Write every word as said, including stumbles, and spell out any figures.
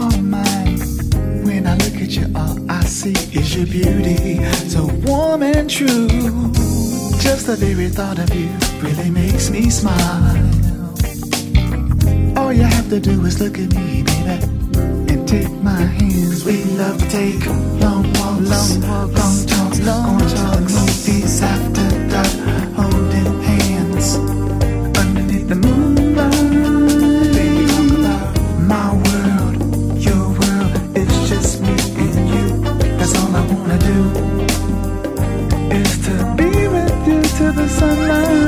all mine. When I look at you, all I see is your beauty, so warm and true. Just the very thought of you really makes me smile. All you have to do is look at me, baby, and take my hands. We love to take long walks, long walks, long talks, long going talks. To the movies after dark, holding hands underneath the moonlight. Baby, talk about my world, your world. It's just me and you. That's all I wanna do, is to be with you till the sunlight.